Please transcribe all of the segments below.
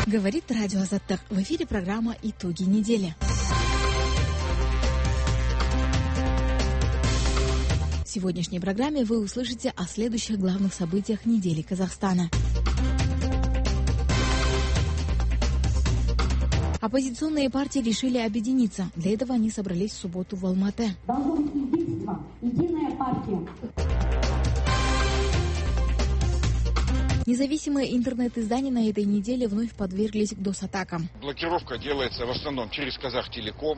Говорит радио Азаттык. В эфире программа «Итоги недели». В сегодняшней программе вы услышите о следующих главных событиях недели Казахстана. Оппозиционные партии решили объединиться. Для этого они собрались в субботу в Алматы. Должно быть единство, единая партия. Независимые интернет-издания на этой неделе вновь подверглись DOS-атакам. Блокировка делается в основном через Казахтелеком.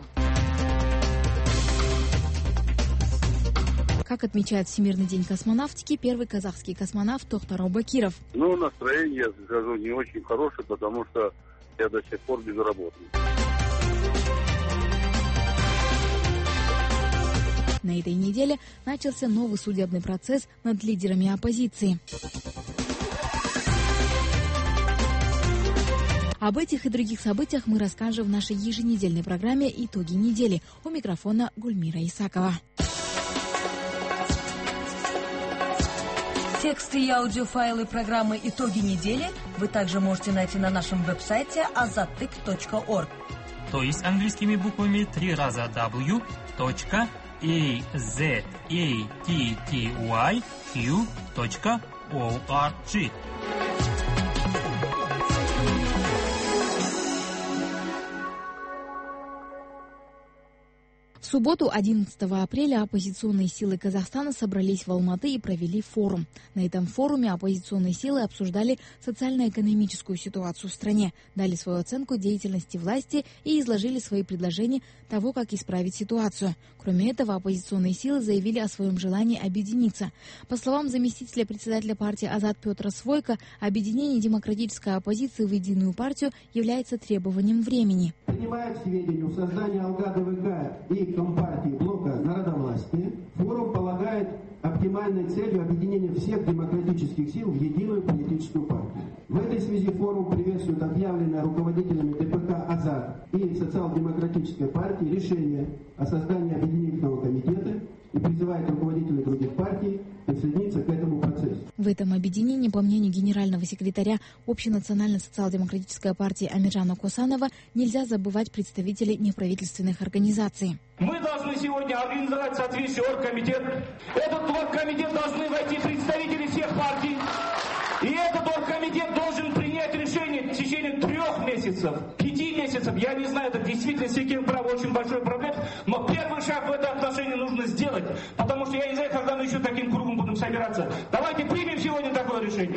Как отмечает Всемирный день космонавтики, первый казахский космонавт Тохтар Аубакиров. Настроение, я скажу, не очень хорошее, потому что я до сих пор безработный. На этой неделе начался новый судебный процесс над лидерами оппозиции. Об этих и других событиях мы расскажем в нашей еженедельной программе «Итоги недели». У микрофона Гульмира Исакова. Тексты и аудиофайлы программы «Итоги недели» вы также можете найти на нашем веб-сайте azattyk.org. То есть английскими буквами 3 раза w.azattyq.org. В субботу, 11 апреля, оппозиционные силы Казахстана собрались в Алматы и провели форум. На этом форуме оппозиционные силы обсуждали социально-экономическую ситуацию в стране, дали свою оценку деятельности власти и изложили свои предложения того, как исправить ситуацию. Кроме этого, оппозиционные силы заявили о своем желании объединиться. По словам заместителя председателя партии Азат Петра Свойко, объединение демократической оппозиции в единую партию является требованием времени. Принимая к сведению создание ЛГ-ДВК и Компартии блока народовластия, форум полагает оптимальной целью объединения всех демократических сил в единую политическую партию. В этой связи форум приветствует объявленное руководителями ДПК «Азат» и Социал-демократической партии решение о создании объединительного комитета и призывает руководителей других партий присоединиться к этому процессу. В этом объединении, по мнению генерального секретаря Общенациональной социал-демократической партии Амиржана Косанова, нельзя забывать представителей неправительственных организаций. Мы должны сегодня организовать соответствующий оргкомитет. Этот оргкомитет должны войти представители всех партий. И этот оргкомитет должен принять решение в течение 3 месяцев, 5 месяцев. Я не знаю, это действительно право очень большой проблем. Но первый шаг в это отношение нужно сделать. Потому что я не знаю, когда мы еще таким кругом будем собираться. Давайте примем сегодня такое решение.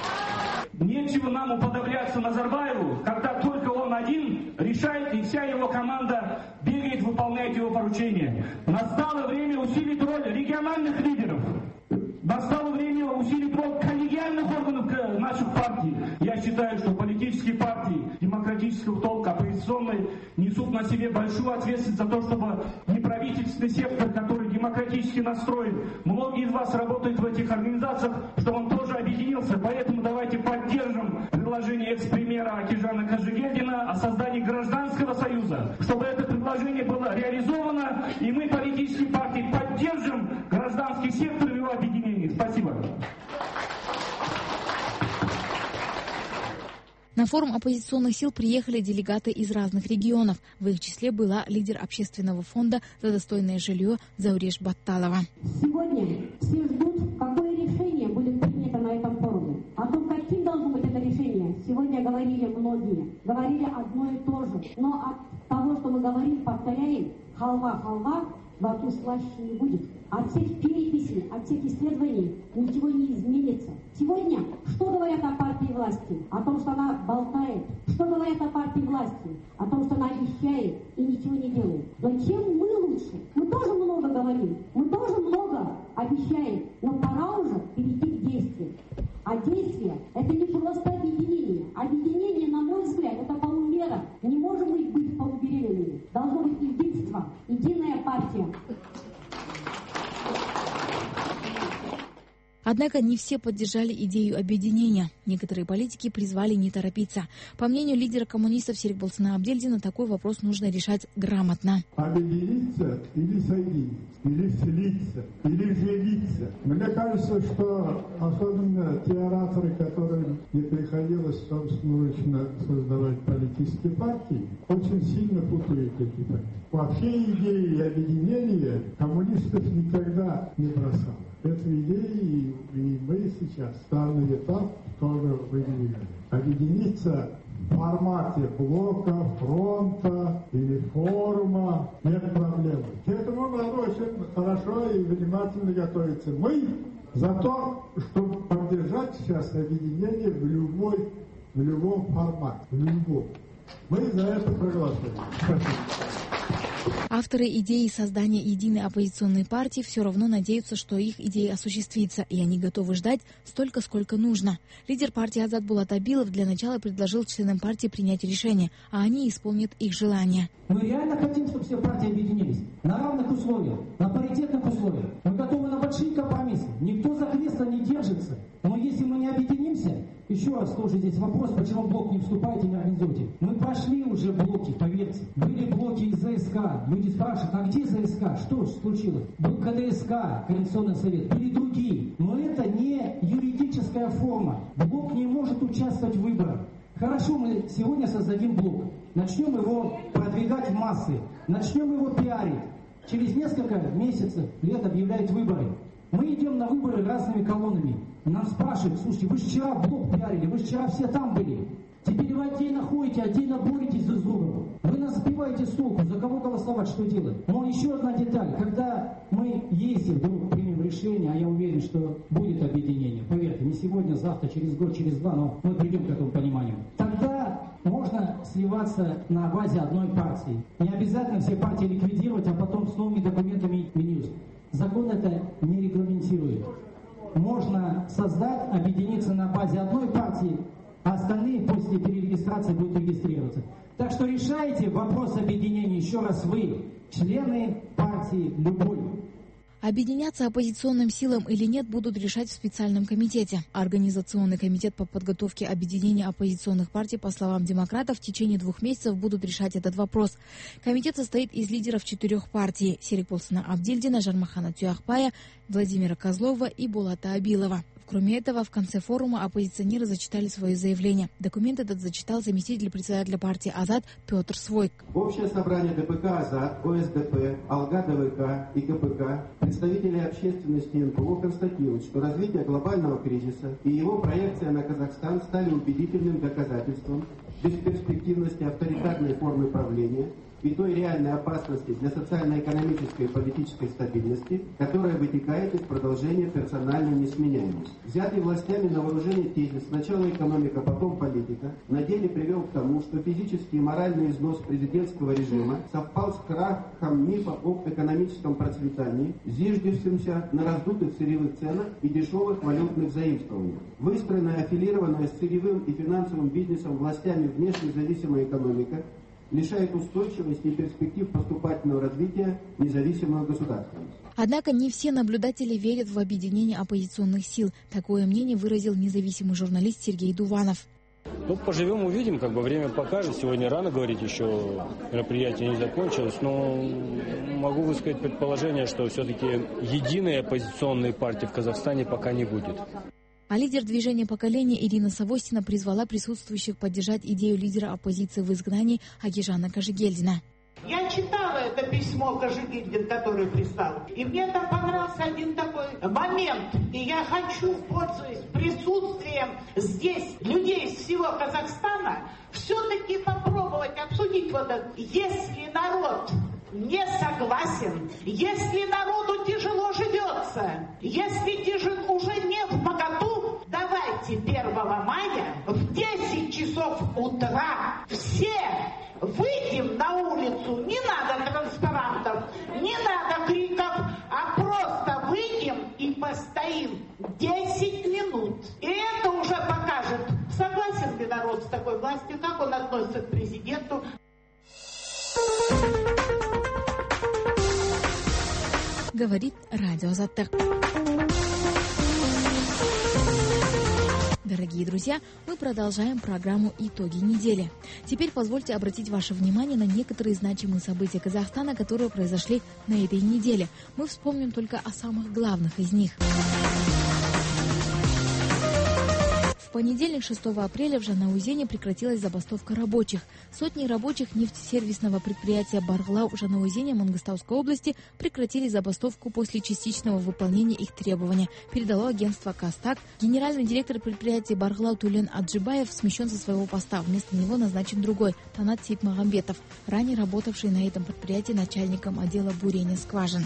Нечего нам уподобляться Назарбаеву, когда только он один решает, и вся его команда бегает, выполняет его поручения. Настало время усилить роль региональных лидеров. Настало время усилить роль коллегиальных органов наших партий. Я считаю, что политические партии демократического толка, оппозиционные, несут на себе большую ответственность за то, чтобы неправительственный сектор, который демократически настроен, многие из вас работают в этих организациях, чтобы он тоже объединился. Поэтому давайте поддержим предложение экс-премьера Акижана Кожегельдина о создании гражданского союза, чтобы это предложение было реализовано, и мы, политические партии, поддержим гражданский сектор в его объединении. Спасибо. На форум оппозиционных сил приехали делегаты из разных регионов. В их числе была лидер общественного фонда «За достойное жилье» Зауреш Батталова. Сегодня все ждут, какое решение будет принято на этом форуме. О том, каким должно быть это решение, сегодня говорили многие. Говорили одно и то же. Но от того, что мы говорим, повторяем, халва, во рту слаще не будет. От всех переписей, от всех исследований ничего не изменится. Сегодня что говорят о партии власти? О том, что она болтает. Что говорят о партии власти? О том, что она обещает и ничего не делает. Но чем мы лучше? Мы тоже много говорим, мы тоже много обещаем, но пора уже перейти к действию. А действие – это не просто объединение. Объединение, на мой взгляд, это полумера. Не можем мы быть полубеременными. Должно быть единство, единая партия. Однако не все поддержали идею объединения. Некоторые политики призвали не торопиться. По мнению лидера коммунистов Серикболсуна Абдельдина, такой вопрос нужно решать грамотно. Объединиться или соединиться, или слиться, или делиться. Мне кажется, что особенно те ораторы, которым не приходилось собственноручно создавать политические партии, очень сильно путают эти понятия. Вообще идеи объединения коммунистов никогда не бросала. Эту идею и мы сейчас данный этап тоже выдвигаем. Объединиться в формате блока, фронта или форума нет проблемы. К этому надо очень хорошо и внимательно готовиться. Мы за то, чтобы поддержать сейчас объединение в любом формате, в любом. Мы за это проголосуем. Спасибо. Авторы идеи создания единой оппозиционной партии все равно надеются, что их идея осуществится, и они готовы ждать столько, сколько нужно. Лидер партии Азат Булат Абилов для начала предложил членам партии принять решение, а они исполнят их желания. Мы реально хотим, чтобы все партии объединились на равных условиях, на паритетных условиях. Мы готовы на большие компромиссы. Никто за кресло не держится. Но если мы не объединимся, еще раз тоже здесь вопрос, почему блок не вступаете и не организуете. Мы прошли уже блоки, поверьте. Были блоки из ЗСК. Люди спрашивают, а где ЗСК? Что случилось? Был КДСК, Координационный совет. Были другие. Но это не юридическая форма. Блок не может участвовать в выборах. Хорошо, мы сегодня создадим блок. Начнем его продвигать в массы. Начнем его пиарить. Через несколько месяцев, лет объявляют выборы. Мы идем на выборы разными колоннами. Нас спрашивают, слушайте, вы же вчера блок пиарили, вы же вчера все там были. Теперь вы отдельно ходите, отдельно боретесь друг с другом. Вы нас сбиваете с толку, за кого голосовать, что делать. Но еще одна деталь. Когда мы ездим, вдруг примем решение, а я уверен, что будет объединение. Поверьте, не сегодня, завтра, через год, через два, но мы придем к этому пониманию. Тогда можно сливаться на базе одной партии. Не обязательно все партии ликвидировать, а потом с новыми документами менять. Закон это не регламентирует. Можно создать, объединиться на базе одной партии, а остальные после перерегистрации будут регистрироваться. Так что решайте вопрос объединения еще раз вы, члены партии любой. Объединяться оппозиционным силам или нет будут решать в специальном комитете. Организационный комитет по подготовке объединения оппозиционных партий, по словам демократов, в течение 2 месяцев будут решать этот вопрос. Комитет состоит из лидеров 4 партий – Серикболсуна Абдельдина, Жармахана Тюахпая, Владимира Козлова и Булата Абилова. Кроме этого, в конце форума оппозиционеры зачитали свое заявление. Документ этот зачитал заместитель председателя партии «Азат» Петр Свойк. Общее собрание ДПК «Азат», ОСДП, АЛГА ДВК и КПК, представители общественности НПО констатируют, что развитие глобального кризиса и его проекция на Казахстан стали убедительным доказательством бесперспективности авторитарной формы правления и той реальной опасности для социально-экономической и политической стабильности, которая вытекает из продолжения персональной несменяемости. Взятый властями на вооружение тезис «сначала экономика, потом политика» на деле привел к тому, что физический и моральный износ президентского режима совпал с крахом мифа об экономическом процветании, зиждевшимся на раздутых сырьевых ценах и дешевых валютных заимствованиях. Выстроенная, аффилированная с сырьевым и финансовым бизнесом властями внешне зависимая экономика лишает устойчивости и перспектив поступательного развития независимого государства. Однако не все наблюдатели верят в объединение оппозиционных сил. Такое мнение выразил независимый журналист Сергей Дуванов. Ну, поживем, увидим, время покажет. Сегодня рано говорить, еще мероприятие не закончилось, но могу высказать предположение, что все-таки единой оппозиционной партии в Казахстане пока не будет. А лидер движения поколения Ирина Савостина призвала присутствующих поддержать идею лидера оппозиции в изгнании Агижана Кожегельдина. Я читала это письмо Кожегельдин, который прислал, и мне там понравился один такой момент. И я хочу, пользуясь присутствием здесь людей из всего Казахстана, все-таки попробовать обсудить вот это. Если народ не согласен, если народу тяжело живется, если уже не вмоготу, давайте 1 мая в 10 часов утра все выйдем на улицу, не надо транспарантов, не надо криков, а просто выйдем и постоим 10 минут. И это уже покажет, согласен ли народ с такой властью, как он относится к президенту. Говорит радио Азат. дорогие друзья, мы продолжаем программу «Итоги недели». Теперь позвольте обратить ваше внимание на некоторые значимые события Казахстана, которые произошли на этой неделе. Мы вспомним только о самых главных из них. В понедельник, 6 апреля, в Жанаузене прекратилась забастовка рабочих. Сотни рабочих нефтесервисного предприятия «Барглау» в Жанаузене Мангыстауской области прекратили забастовку после частичного выполнения их требования, передало агентство «Кастак». Генеральный директор предприятия «Барглау» Тулен Аджибаев смещен со своего поста. Вместо него назначен другой, Танат Сейтмагамбетов, ранее работавший на этом предприятии начальником отдела бурения скважин.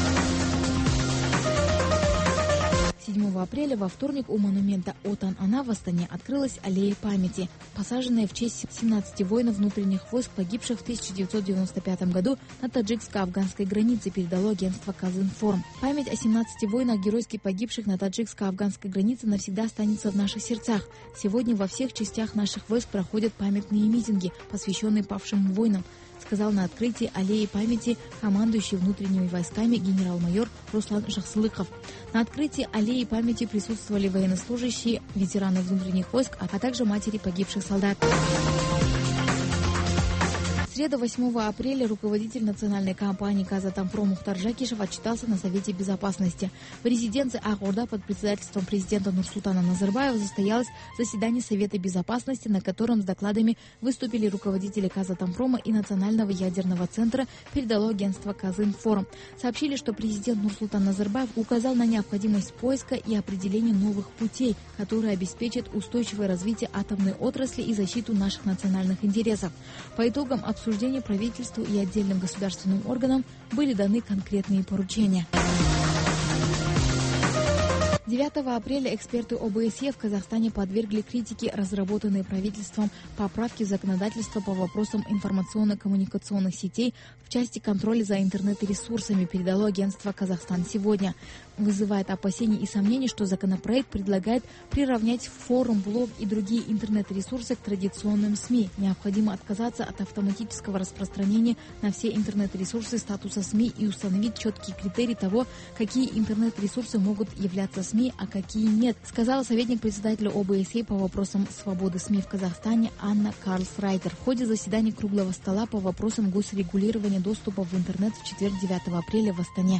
7 апреля во вторник у монумента Отан-Ана в Астане открылась аллея памяти, посаженная в честь 17 воинов внутренних войск, погибших в 1995 году на таджикско-афганской границе, передало агентство Казинформ. Память о 17 воинах, геройски погибших на таджикско-афганской границе, навсегда останется в наших сердцах. Сегодня во всех частях наших войск проходят памятные митинги, посвященные павшим воинам, сказал на открытии аллеи памяти командующий внутренними войсками генерал-майор Руслан Жахслыков. На открытии аллеи памяти присутствовали военнослужащие, ветераны внутренних войск, а также матери погибших солдат. В среду, 8 апреля, руководитель национальной компании «Казатомпром» Мухтар Жакишев отчитался на Совете Безопасности. В резиденции Ак-Орда под председательством президента Нурсултана Назарбаева состоялось заседание Совета Безопасности, на котором с докладами выступили руководители «Казатомпрома» и Национального ядерного центра, передало агентство Казинформ. Сообщили, что президент Нурсултан Назарбаев указал на необходимость поиска и определения новых путей, которые обеспечат устойчивое развитие атомной отрасли и защиту наших национальных интересов. По итогам обсуждения правительству и отдельным государственным органам были даны конкретные поручения. 9 апреля эксперты ОБСЕ в Казахстане подвергли критике разработанные правительством поправки в законодательство по вопросам информационно-коммуникационных сетей в части контроля за интернет-ресурсами, передало агентство «Казахстан сегодня». Вызывает опасения и сомнения, что законопроект предлагает приравнять форум, блог и другие интернет-ресурсы к традиционным СМИ. Необходимо отказаться от автоматического распространения на все интернет-ресурсы статуса СМИ и установить четкие критерии того, какие интернет-ресурсы могут являться СМИ, а какие нет, сказала советник председателя ОБСЕ по вопросам свободы СМИ в Казахстане Анна Карлсрайтер в ходе заседания круглого стола по вопросам госрегулирования доступа в интернет в четверг, 9 апреля в Астане.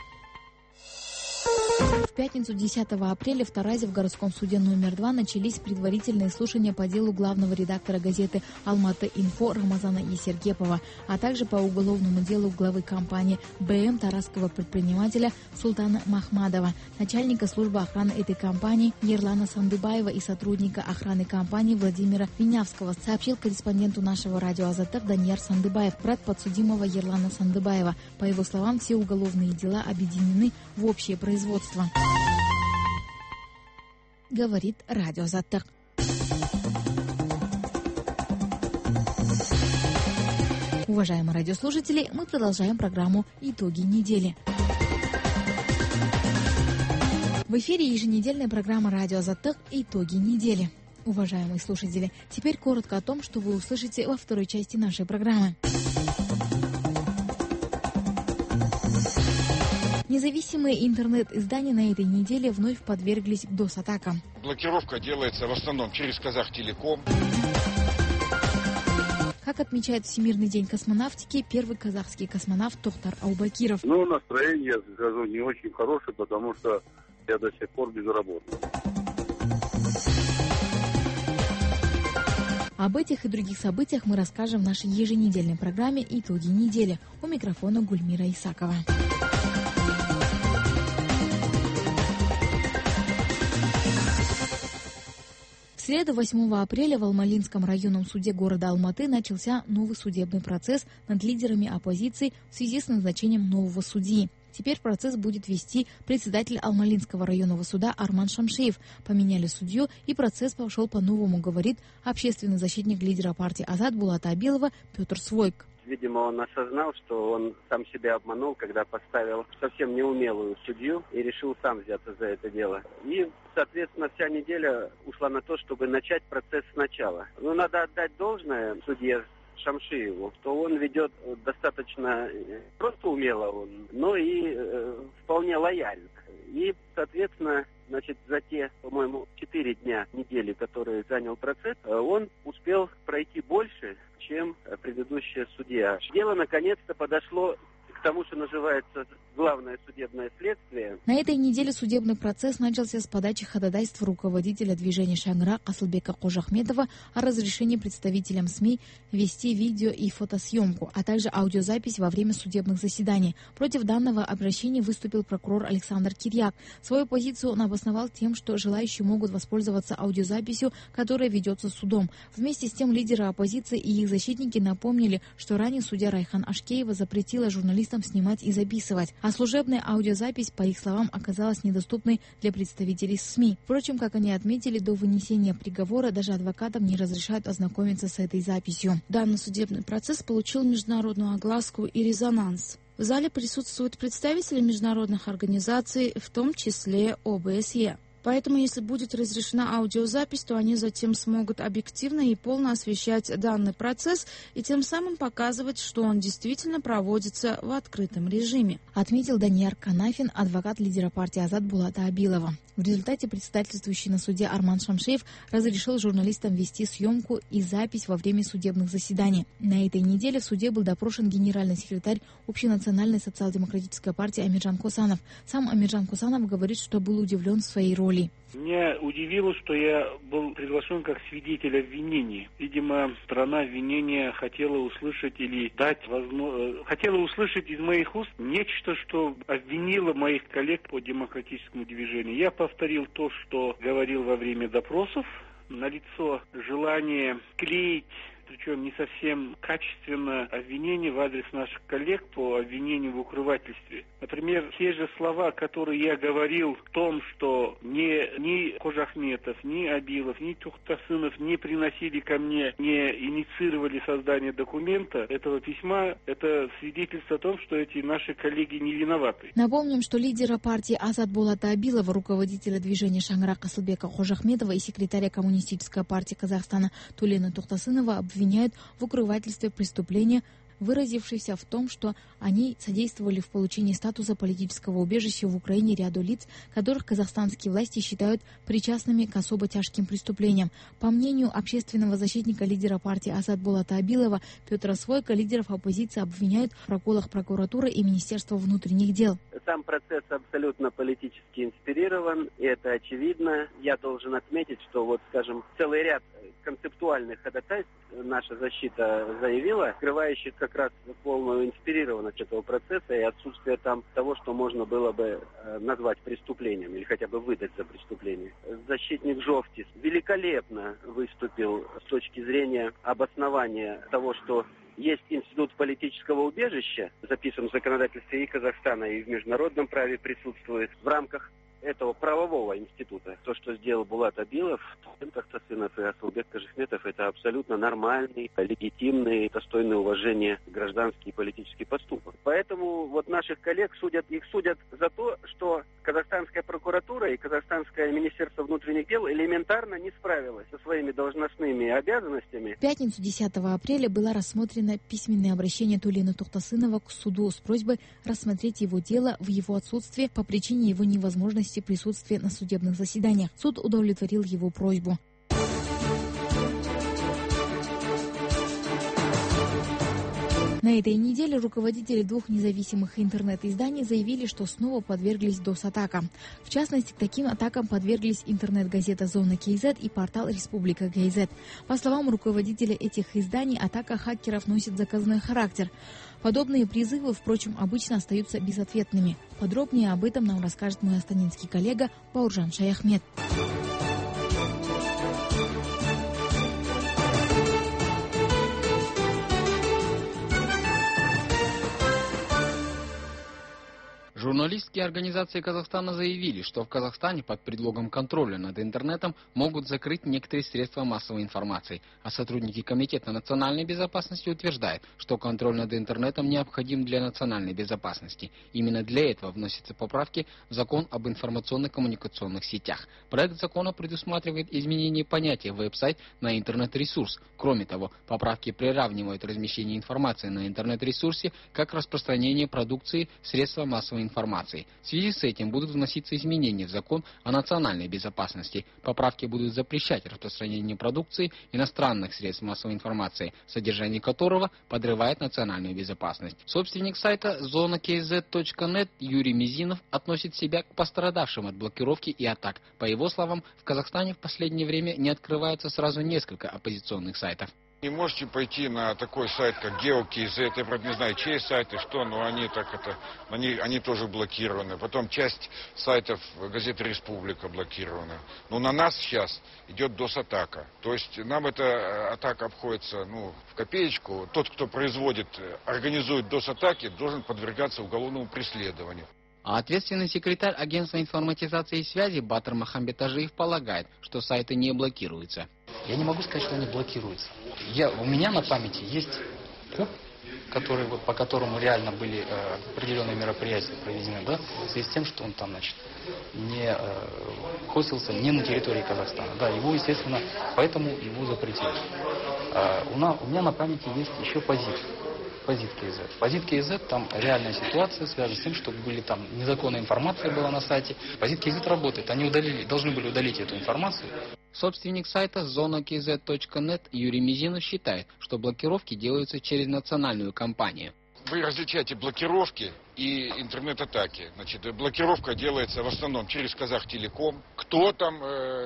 В пятницу, 10 апреля, в Таразе в городском суде номер 2 начались предварительные слушания по делу главного редактора газеты «Алматы-Инфо» Рамазана Есергепова, а также по уголовному делу главы компании БМ таразского предпринимателя Султана Махмадова, начальника службы охраны этой компании Ерлана Сандыбаева и сотрудника охраны компании Владимира Винявского, сообщил корреспонденту нашего радио «Азаттык» Данияр Сандыбаев, брат подсудимого Ерлана Сандыбаева. По его словам, все уголовные дела объединены в общее производство. Говорит радио «Азаттык». Уважаемые радиослушатели, мы продолжаем программу «Итоги недели». В эфире еженедельная программа радио «Азаттык» «Итоги недели». Уважаемые слушатели, теперь коротко о том, что вы услышите во второй части нашей программы. Независимые интернет-издания на этой неделе вновь подверглись DOS-атакам. Блокировка делается в основном через Казахтелеком. Как отмечает Всемирный день космонавтики, первый казахский космонавт Тохтар Аубакиров. Настроение, я скажу, не очень хорошее, потому что я до сих пор безработный. Об этих и других событиях мы расскажем в нашей еженедельной программе «Итоги недели». У микрофона Гульмира Исакова. В среду, 8 апреля, в Алмалинском районном суде города Алматы начался новый судебный процесс над лидерами оппозиции в связи с назначением нового судьи. Теперь процесс будет вести председатель Алмалинского районного суда Арман Шамшиев. Поменяли судью, и процесс пошел по-новому, говорит общественный защитник лидера партии Азат Булата Абилова Петр Свойк. Видимо, он осознал, что он сам себя обманул, когда поставил совсем неумелую судью и решил сам взяться за это дело. И, соответственно, вся неделя ушла на то, чтобы начать процесс сначала. Надо отдать должное судье Шамшиеву, что он ведет достаточно просто умело, но и вполне лояльно. И, соответственно, Значит, за те, по-моему, 4 дня недели, которые занял процесс, он успел пройти больше, чем предыдущая судья. Дело наконец-то подошло к тому, что называется главное судебное следствие. На этой неделе судебный процесс начался с подачи ходатайств руководителя движения «Шаңырақ» Асылбека Қожахметова о разрешении представителям СМИ вести видео и фотосъемку, а также аудиозапись во время судебных заседаний. Против данного обращения выступил прокурор Александр Кирьяк. Свою позицию он обосновал тем, что желающие могут воспользоваться аудиозаписью, которая ведется судом. Вместе с тем лидеры оппозиции и их защитники напомнили, что ранее судья Райхан Ашкеева запретила журналистам снимать и записывать, а служебная аудиозапись, по их словам, оказалась недоступной для представителей СМИ. Впрочем, как они отметили, до вынесения приговора даже адвокатам не разрешают ознакомиться с этой записью. Данный судебный процесс получил международную огласку и резонанс. В зале присутствуют представители международных организаций, в том числе ОБСЕ. Поэтому, если будет разрешена аудиозапись, то они затем смогут объективно и полно освещать данный процесс и тем самым показывать, что он действительно проводится в открытом режиме. Отметил Данияр Канафин, адвокат лидера партии Азат Булата Абилова. В результате председательствующий на суде Арман Шамшеев разрешил журналистам вести съемку и запись во время судебных заседаний. На этой неделе в суде был допрошен генеральный секретарь Общенациональной социал-демократической партии Амиржан Косанов. Сам Амиржан Косанов говорит, что был удивлен своей роли. Меня удивило, что я был приглашен как свидетель обвинения. Видимо, сторона обвинения хотела услышать или дать хотела услышать из моих уст нечто, что обвинило моих коллег по демократическому движению. Я повторил то, что говорил во время допросов. Налицо желание клеить, причем не совсем качественно, обвинение в адрес наших коллег по обвинению в укрывательстве. Например, те же слова, которые я говорил в том, что ни Кожахметов, ни Абилов, ни Тухтасынов не приносили ко мне, не инициировали создание документа этого письма, это свидетельство о том, что эти наши коллеги не виноваты. Напомним, что лидера партии Азат Булата Абилова, руководителя движения «Шаңырақ» Асылбека Кожахметова и секретаря Коммунистической партии Казахстана Тулена Тухтасынова обвиняют в укрывательстве преступления, выразившийся в том, что они содействовали в получении статуса политического убежища в Украине ряду лиц, которых казахстанские власти считают причастными к особо тяжким преступлениям. По мнению общественного защитника лидера партии Азат Булата Абилова Петра Свойка, лидеров оппозиции обвиняют в проколах прокуратуры и Министерства внутренних дел. Сам процесс абсолютно политически инспирирован, и это очевидно. Я должен отметить, что целый ряд концептуальных ходатайств наша защита заявила, скрывающих как раз полную инспирированность этого процесса и отсутствие там того, что можно было бы назвать преступлением или хотя бы выдать за преступление. Защитник Жовтис великолепно выступил с точки зрения обоснования того, что есть институт политического убежища, записан в законодательстве и Казахстана, и в международном праве присутствует в рамках этого правового института. То, что сделал Булат Абилов, Тухтасынов и Асылбек Кожахметов, это абсолютно нормальный, легитимный, достойный уважения гражданский и политический поступок. Поэтому наших коллег судят за то, что казахстанская прокуратура и казахстанское Министерство внутренних дел элементарно не справилось со своими должностными обязанностями. В пятницу 10 апреля было рассмотрено письменное обращение Тулена Тухтасынова к суду с просьбой рассмотреть его дело в его отсутствие по причине его невозможности присутствия на судебных заседаниях. Суд удовлетворил его просьбу. На этой неделе руководители двух независимых интернет-изданий заявили, что снова подверглись DOS-атакам. В частности, к таким атакам подверглись интернет-газета «Зона КЗ» и портал «Республика КЗ». По словам руководителя этих изданий, атака хакеров носит заказной характер. Подобные призывы, впрочем, обычно остаются безответными. Подробнее об этом нам расскажет мой астанинский коллега Бауыржан Шаяхмет. Журналистские организации Казахстана заявили, что в Казахстане под предлогом контроля над интернетом могут закрыть некоторые средства массовой информации, а сотрудники Комитета национальной безопасности утверждают, что контроль над интернетом необходим для национальной безопасности. Именно для этого вносятся поправки в закон об информационно-коммуникационных сетях. Проект закона предусматривает изменение понятия веб-сайт на интернет-ресурс. Кроме того, поправки приравнивают размещение информации на интернет-ресурсе как распространение продукции средства массовой информации информации. В связи с этим будут вноситься изменения в закон о национальной безопасности. Поправки будут запрещать распространение продукции иностранных средств массовой информации, содержание которого подрывает национальную безопасность. Собственник сайта zonakz.net Юрий Мизинов относит себя к пострадавшим от блокировки и атак. По его словам, в Казахстане в последнее время не открываются сразу несколько оппозиционных сайтов. Не можете пойти на такой сайт, как GeoKZ, я, правда, не знаю, чей сайт и что, но они тоже блокированы. Потом часть сайтов газеты «Республика» блокирована. Но на нас сейчас идет DOS-атака. То есть нам эта атака обходится в копеечку. Тот, кто организует DOS-атаки, должен подвергаться уголовному преследованию. А ответственный секретарь агентства информатизации и связи Батыр Махамбетажиев полагает, что сайты не блокируются. Я не могу сказать, что они блокируются. У меня на памяти есть куб, по которому реально были определенные мероприятия проведены, да, в связи с тем, что он там, не хостился не на территории Казахстана. Да, его, естественно, поэтому его запретили. У меня на памяти есть еще Позит.кз. Позит.кз, там реальная ситуация связана с тем, что там незаконная информация была на сайте. Позит.кз работает, они должны были удалить эту информацию. Собственник сайта zonakz.net Юрий Мизинов считает, что блокировки делаются через национальную компанию. Вы различаете блокировки и интернет-атаки. Блокировка делается в основном через Казахтелеком. Кто там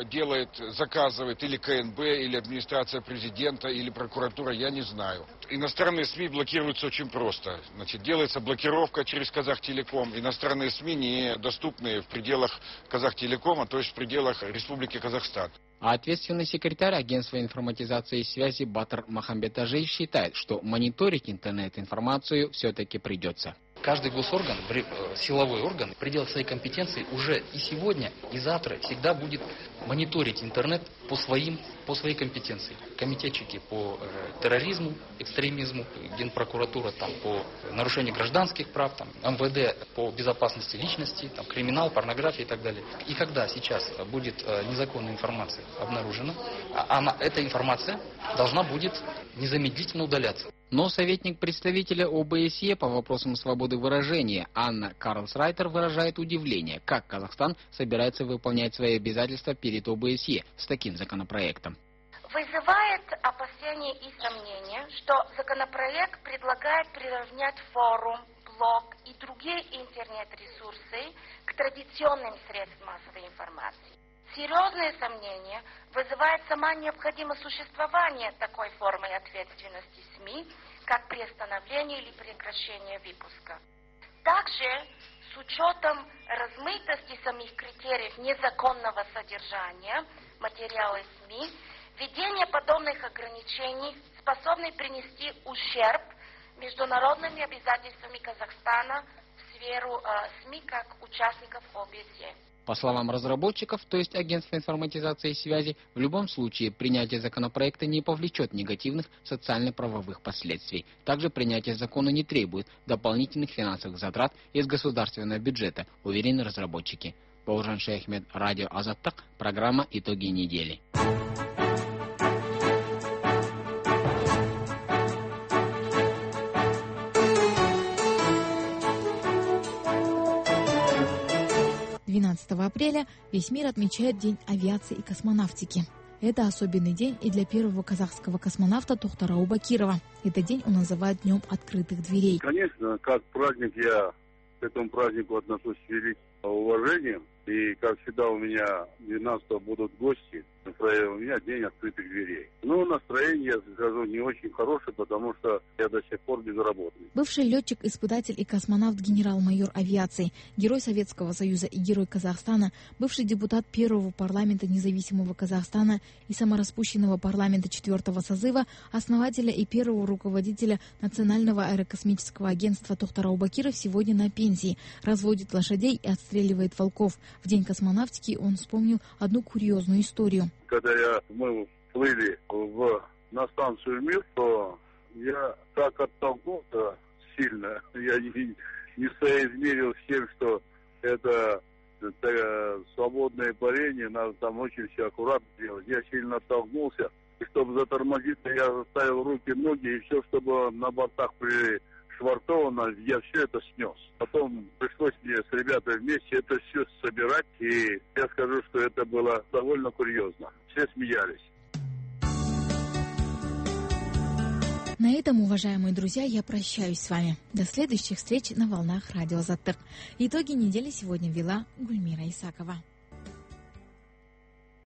заказывает, или КНБ, или администрация президента, или прокуратура, я не знаю. Иностранные СМИ блокируются очень просто. Делается блокировка через Казахтелеком. Иностранные СМИ недоступны в пределах Казахтелекома, то есть в пределах Республики Казахстан. А ответственный секретарь агентства информатизации и связи Батыр Махамбетажиев считает, что мониторить интернет-информацию все-таки придется. Каждый госорган, силовой орган, в пределах своей компетенции уже и сегодня, и завтра всегда будет мониторить интернет по своей компетенции. Комитетчики по терроризму, экстремизму, Генпрокуратура по нарушению гражданских прав, МВД по безопасности личности, криминал, порнография и так далее. И когда сейчас будет незаконная информация обнаружена, эта информация должна будет незамедлительно удаляться. Но советник представителя ОБСЕ по вопросам свободы выражения Анна Карлсрайтер выражает удивление, как Казахстан собирается выполнять свои обязательства перед ОБСЕ с таким законопроектом. Вызывает опасения и сомнения, что законопроект предлагает приравнять форум, блог и другие интернет-ресурсы к традиционным средствам массовой информации. Серьезные сомнения вызывает сама необходимость существования такой формы ответственности СМИ, как приостановление или прекращение выпуска. Также, с учетом размытости самих критериев незаконного содержания материала СМИ, введение подобных ограничений способно принести ущерб международными обязательствами Казахстана в сферу СМИ как участников ОБСЕ. По словам разработчиков, то есть агентства информатизации и связи, в любом случае принятие законопроекта не повлечет негативных социально-правовых последствий. Также принятие закона не требует дополнительных финансовых затрат из государственного бюджета, уверены разработчики. Бауыржан Шейхмет, радио Азаттык, программа «Итоги недели». 12 апреля весь мир отмечает День авиации и космонавтики. Это особенный день и для первого казахского космонавта Тохтара Убакирова. Этот день он называет Днем открытых дверей. Конечно, как праздник я к этому празднику отношусь с великим уважением. И, как всегда, у меня 12-го будут гости. У меня день открытых дверей. Но настроение, я скажу, не очень хорошее, потому что я до сих пор безработный. Бывший летчик, испытатель и космонавт генерал-майор авиации, герой Советского Союза и герой Казахстана, бывший депутат первого парламента независимого Казахстана и самораспущенного парламента 4-го созыва, основателя и первого руководителя Национального аэрокосмического агентства Тохтар Убакиров сегодня на пенсии, разводит лошадей и отстреливает волков. В день космонавтики он вспомнил одну курьезную историю. Когда мы плыли на станцию «Мир», то я так оттолкнулся сильно, я не соизмерил с тем, что это свободное парение, надо там очень все аккуратно делать. Я сильно оттолкнулся, и чтобы затормозиться, я заставил руки, ноги, и все, чтобы на бортах были зашвартовано, я все это снес. Потом пришлось мне с ребятами вместе это все собирать, и я скажу, что это было довольно курьезно. Все смеялись. На этом, уважаемые друзья, я прощаюсь с вами. До следующих встреч на волнах радио Азаттык. Итоги недели сегодня вела Гульмира Исакова.